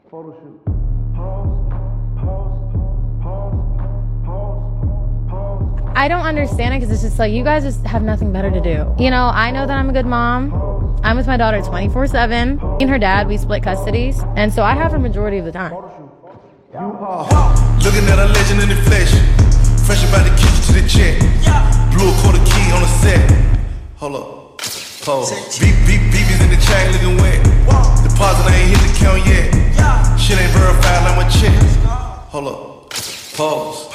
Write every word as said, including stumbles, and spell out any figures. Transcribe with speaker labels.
Speaker 1: Photo shoot. Pause, pause, pause, pause, pause.
Speaker 2: I don't understand it because it's just like, you guys just have nothing better to do. You know, I know that I'm a good mom. I'm with my daughter twenty-four seven. Me and her dad, we split custodies. And so I have her majority of the time.
Speaker 1: You are looking at a legend in the flesh. Fresh about the kitchen to the check. Blue quarter key on the set. Hold up. Pose. Beep, beep, beep is in the chain looking wet. Deposit, I ain't hit the count yet. Shit ain't verified like my check. Hold up. Pause.